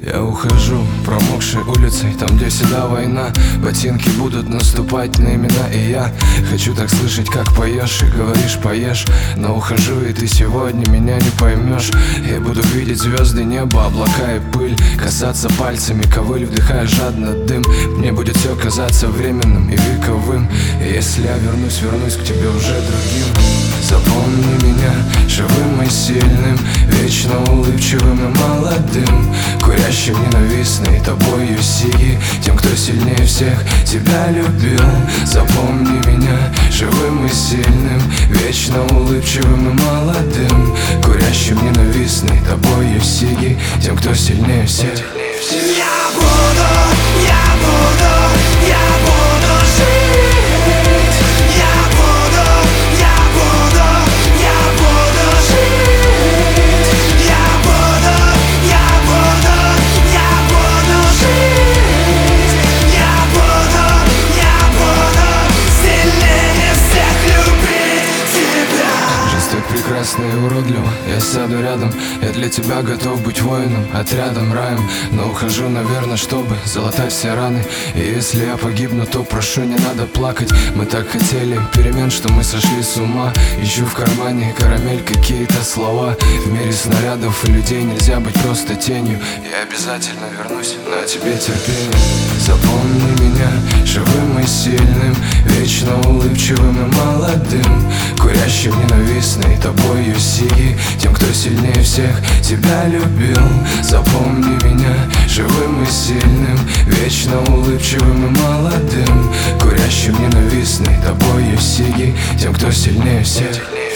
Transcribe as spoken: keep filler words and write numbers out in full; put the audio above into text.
Я ухожу промокшей улицей, там где всегда война. Ботинки будут наступать на имена, и я хочу так слышать, как поешь и говоришь поешь. Но ухожу, и ты сегодня меня не поймешь. Я буду видеть звезды, небо, облака и пыль, касаться пальцами ковыль, вдыхая жадно дым. Мне будет все казаться временным и вековым. И если я вернусь, вернусь к тебе уже другим. Запомни меня живым и сильным, вечно улыбчивым и молодым, курящим ненавистной тобою сиги, тем, кто сильнее всех тебя любил. Запомни меня живым и сильным, вечно улыбчивым и молодым, курящим ненавистной тобою сиги, тем, кто сильнее всех. Я буду, я буду, я буду жить. Я буду, я буду, я буду жить. Я буду, я буду, я буду жить. Я буду, я буду сильнее всех любить тебя. Жизнь так прекрасна и уродлива, я сяду рядом. Я для тебя готов быть воином, отрядом, раем. Но ухожу, наверное, чтобы залатать все раны. И если я погибну, то прошу, не надо плакать. Мы так хотели перемен, что мы сошли с ума. Ищу в кармане карамель, какие-то слова. В мире снарядов и людей нельзя быть просто тенью. Я обязательно вернусь, но тебе терпение. Запомни меня живым и сильным, вечно улыбчивым и молодым, курящим ненавистной тобою сиги, тем, кто сильнее всех тебя любил. Запомни меня живым и сильным, вечно улыбчивым и молодым, курящим ненавистной тобою сиги, тем, кто сильнее всех.